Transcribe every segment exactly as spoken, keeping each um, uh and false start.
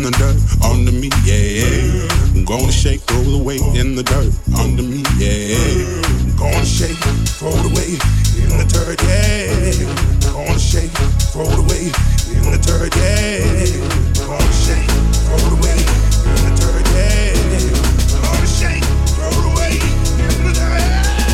the dirt under me, yeah. I'm gonna shake, throw the weight in the dirt under me, yeah. I'm gonna shake, throw the weight in the dirt, yeah. I'm gonna shake, throw the weight in the dirt, yeah. I'm gonna shake, throw the weight in the dirt, yeah. I'm gonna shake, throw the weight in the dirt.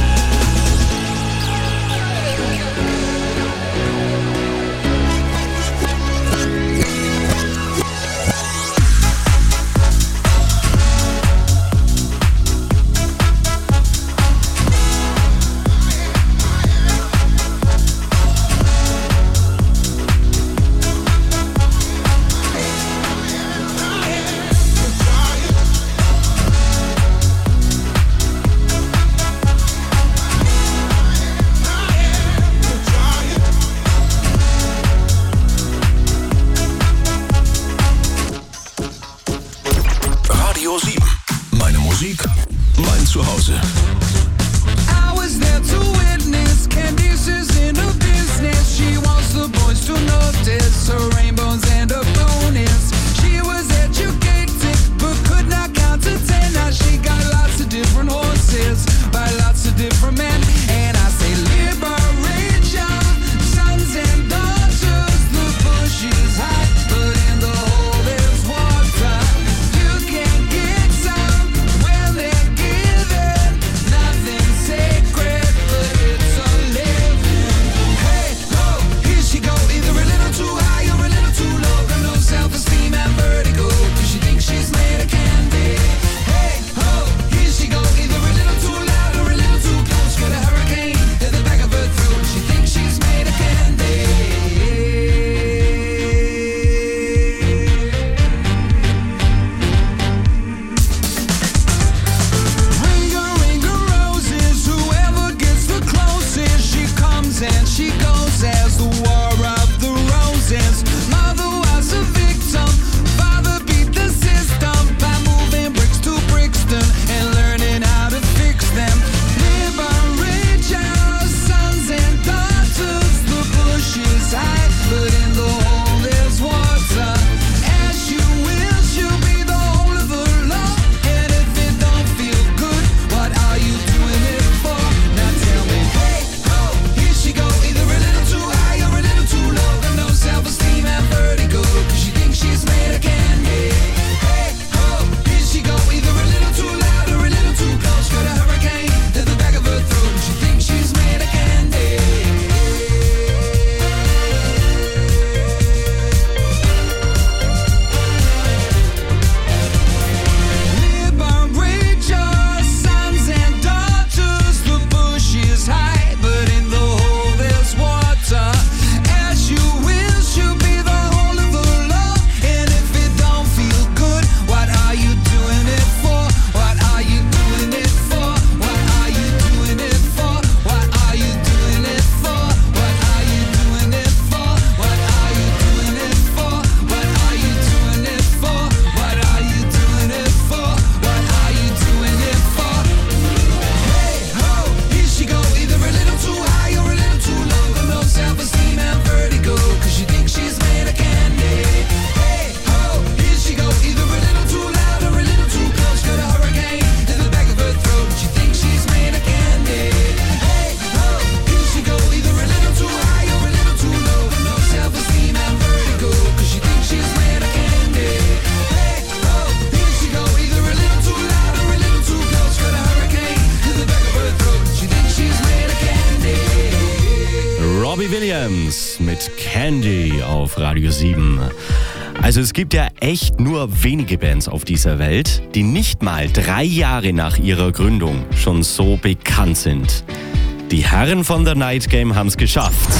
Williams mit Candy auf Radio sieben. Also es gibt ja echt nur wenige Bands auf dieser Welt, die nicht mal drei Jahre nach ihrer Gründung schon so bekannt sind. Die Herren von The Night Game haben es geschafft.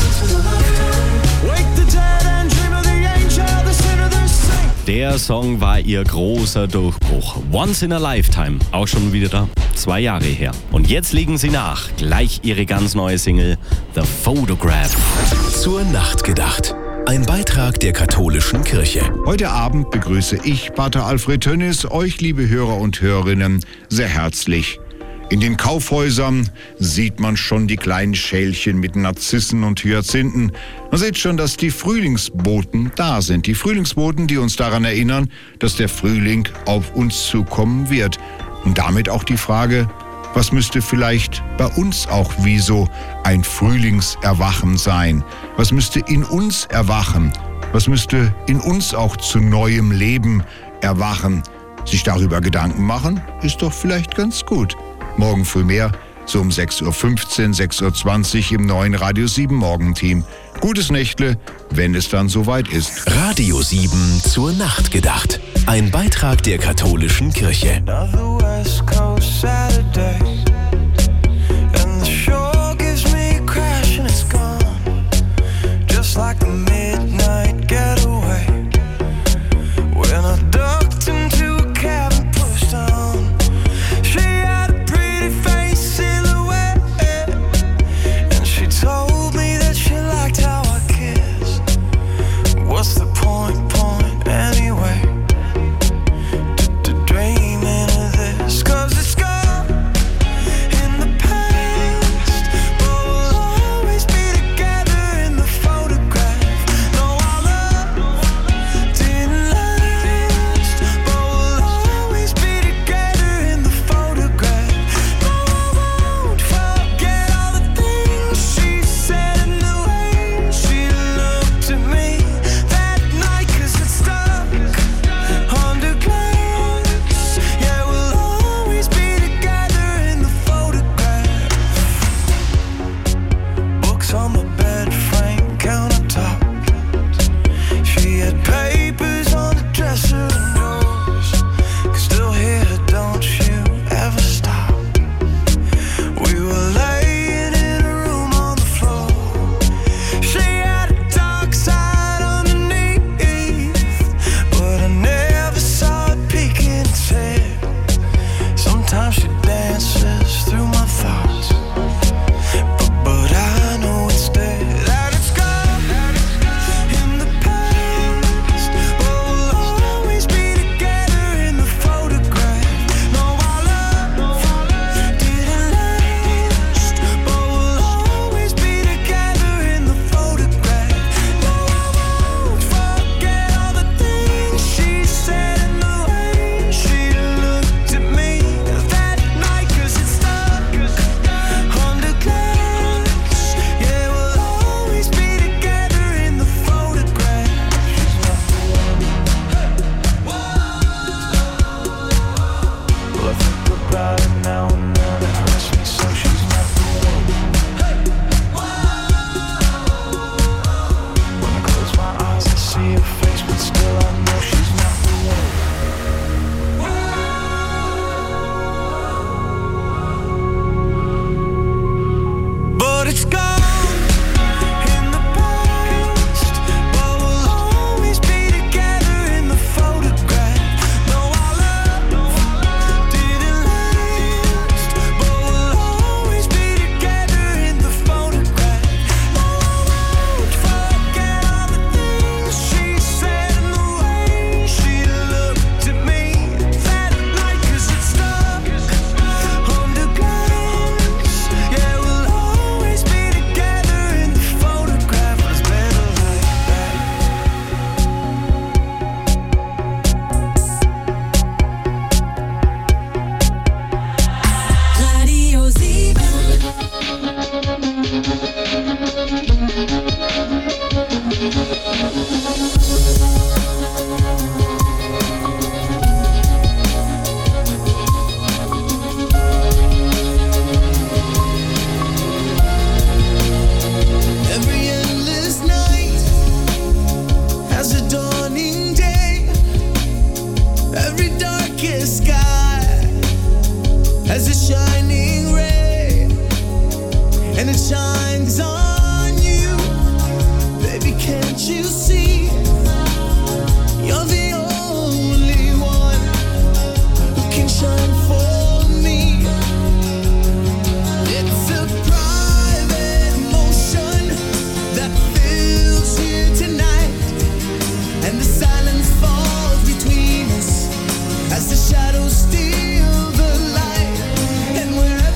Der Song war ihr großer Durchbruch. Once in a Lifetime, auch schon wieder da, zwei Jahre her. Und jetzt legen sie nach, gleich ihre ganz neue Single The Photograph. Zur Nacht gedacht. Ein Beitrag der katholischen Kirche. Heute Abend begrüße ich, Pater Alfred Tönnis, euch, liebe Hörer und Hörerinnen, sehr herzlich In den Kaufhäusern sieht man schon die kleinen Schälchen mit Narzissen und Hyazinthen. Man sieht schon, dass die Frühlingsboten da sind. Die Frühlingsboten, die uns daran erinnern, dass der Frühling auf uns zukommen wird. Und damit auch die Frage, was müsste vielleicht bei uns auch wie so ein Frühlingserwachen sein? Was müsste in uns erwachen? Was müsste in uns auch zu neuem Leben erwachen? Sich darüber Gedanken machen, ist doch vielleicht ganz gut. Morgen früh mehr, so um sechs Uhr fünfzehn, sechs Uhr zwanzig im neuen Radio sieben Morgenteam. Gutes Nächtle, wenn es dann soweit ist. Radio sieben zur Nacht gedacht. Ein Beitrag der katholischen Kirche. Shadows steal the light, and we're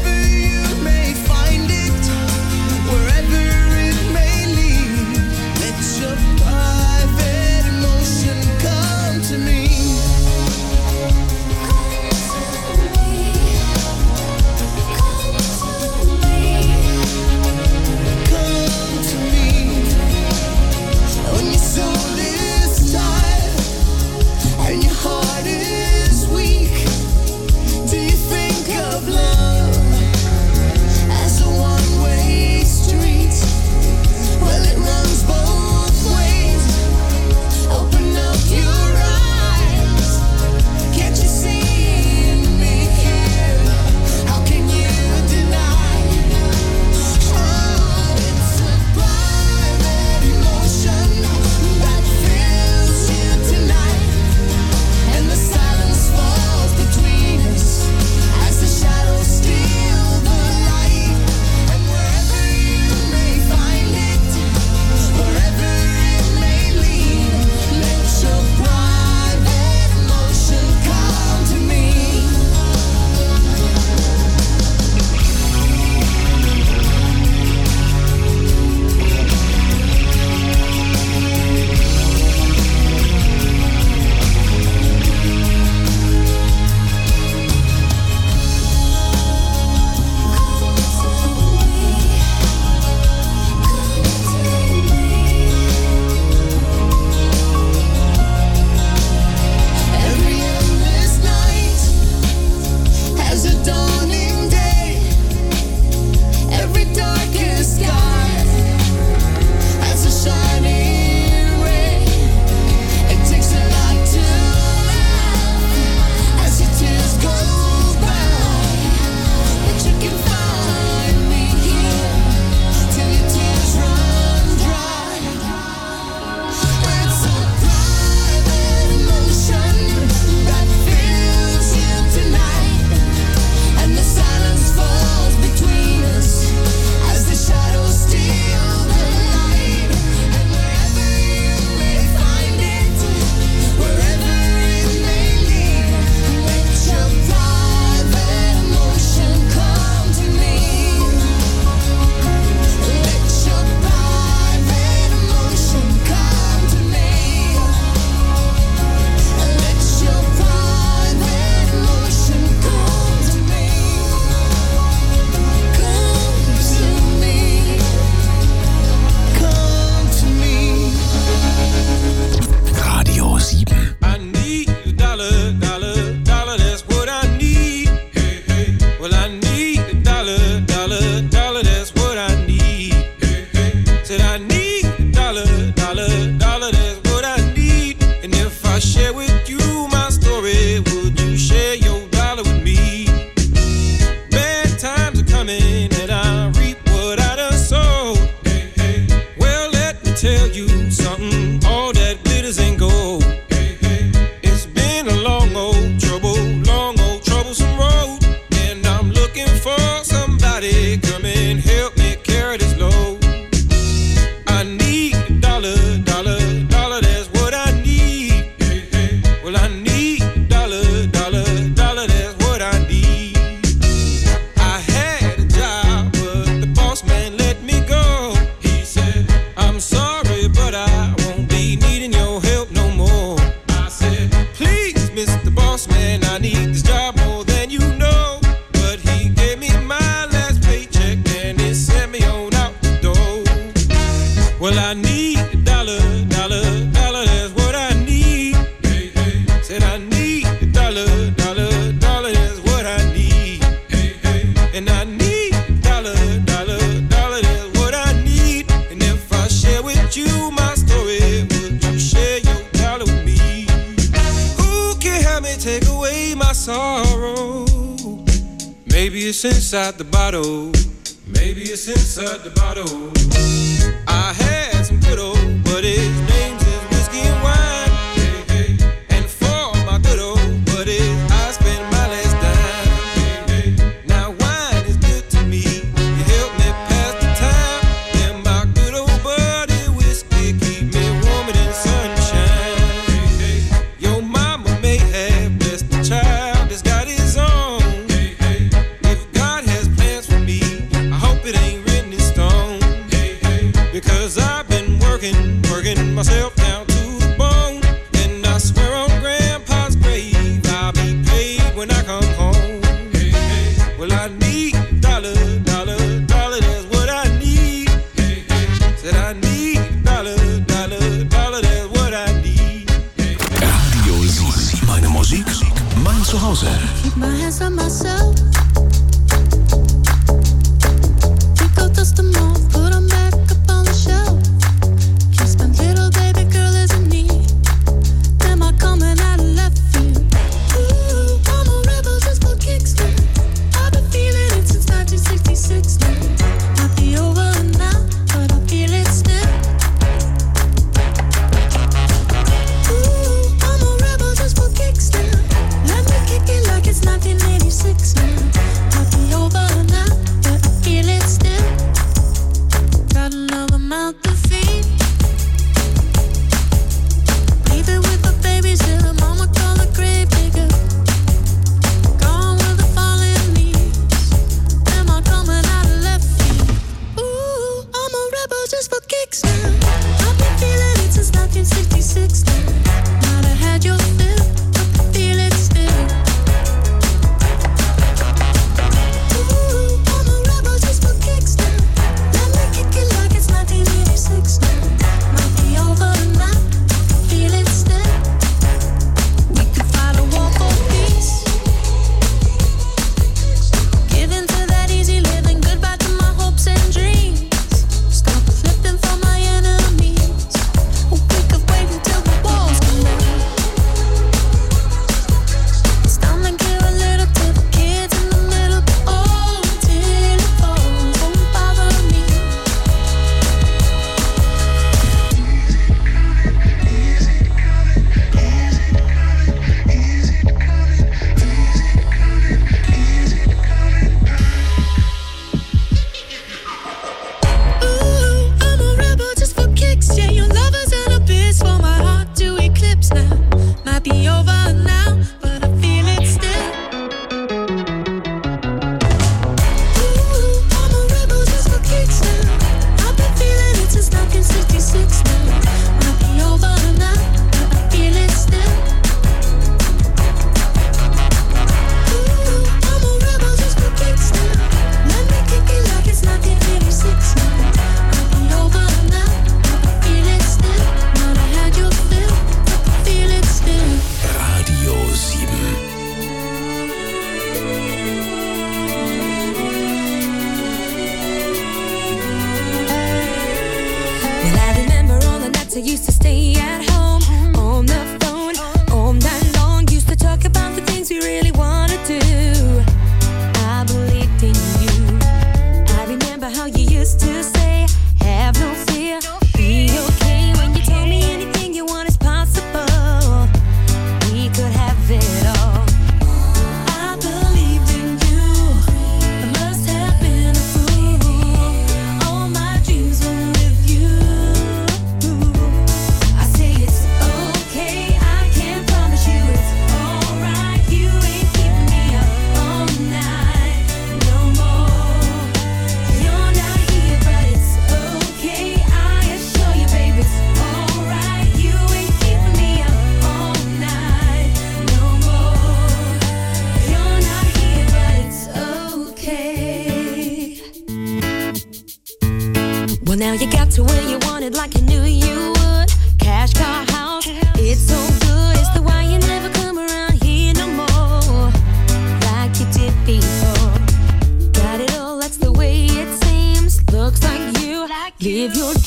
tell you something, all that glitters ain't gold. Hey, hey. It's been a long old trouble, long old troublesome road, and I'm looking for somebody come and help me carry this load. I need a dollar, dollar, dollar, that's what I need. Hey, hey. Well, I need a dollar, dollar, dollar, that's what I need. I had a job, but the boss man let me go. He said, I'm sorry, but I won't be needing your help no more. I said, please, Mister Boss Man, I need this job more than you know. But he gave me my last paycheck and he sent me on out the door. Well, I need a dollar, dollar, dollar, that's what I need. Hey, hey. Said I need a dollar, dollar, dollar, that's what I need. Hey, hey. And I need a dollar, dollar, dollar, that's what I need. And if I share with you my story, would you share your dollar with me? Who can help me take away my sorrow? Maybe it's inside the bottle. Maybe it's inside the bottle. I had some good old buddies, names is whiskey and wine. Hey, hey. And for my good old buddies, I spent my last dime. Hey, hey. Now wine is good to me, you help me pass the time. And my good old buddy whiskey keep me warm in the sunshine. Hey, hey. Your mama may have blessed the child that's got his own. Hey, hey. If God has plans for me, I hope it ain't written in stone. Hey, hey. Because I've been working, working myself down to the bone. And I swear on Grandpa's grave, I'll be paid when I come home. Hey, hey. Well, I need a dollar, dollar, dollar, that's what I need. Hey, hey. Said I need a dollar, dollar, dollar, that's what I need. Hey, hey. Radio sieben. Meine Musik, mein Zuhause. Keep my hands on myself. Pick up, dust them off, put them back up on the shelf. Kiss my little baby girl as in need. Am I coming out of left field? Ooh, I'm a rebel just for kicks now. I've been feeling it since nineteen sixty-six now. Might be over now, but I feel it still. Ooh, I'm a rebel just for kicks now. Let me kick it like it's nineteen eighty-six now. Might be over now, but I feel it still. Got another mouth to feed. Leave it with the babies till the mama call the grave digger. Gone with the fallen leaves. Am I coming out of left field? Ooh, I'm a rebel just for kicks now. I've been feeling it since nineteen sixty-six now. Might have had your fill, but I feel it still. Ooh, I'm a rebel just for kicks now. Let me kick it like it's nineteen eighty-six now. Might be over now, I feel it still. We could fight a war for peace. Give in to that easy living, goodbye to my hopes and dreams. Stop flipping for my enemies. We could wait until the walls come down. It's time to give a little to the kids in the middle. Oh, till it falls, won't bother me. Ooh, I'm a rebel just for kicks. Yeah, your love is an abyss for my heart to eclipse now. Might be over now, but I feel it still. Ooh, I'm a rebel just for kicks now. I've been feeling it since nineteen sixty-six now. Might be over now, but I feel it still. Ooh, I'm a rebel just for kicks now. Let me kick it like it's nineteen eighty-six now. Might be over now, but I feel it still. Might have had your fill, but I feel it still. Radio sieben. Well, I remember all the nights I used to stay at home, on the phone, all night long. Used to talk about the things we really want to do. I believed in you. I remember how you used to say, have no fear, be okay. to where you wanted like you knew you would. Cash, car, house, it's so good. It's the why you never come around here no more like you did before. Got it all, that's the way it seems. Looks like you live your